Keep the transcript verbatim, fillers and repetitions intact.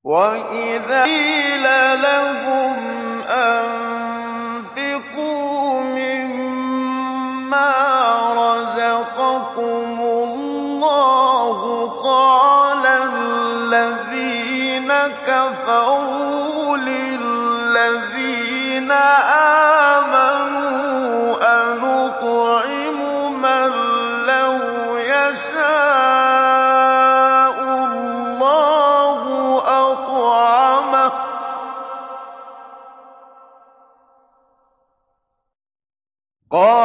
وَإِذَا قِيلَ لَهُمْ أَنفِقُوا مِمَّا رَزَقَكُمُ اللَّهُ قَالَ الَّذِينَ كَفَرُوا لِلَّذِينَ آمَنُوا أَنُطْعِمُ مَن لَّوْ يَشَاءُ اللَّهُ أَطْعَمَهُ ۚ قَالَ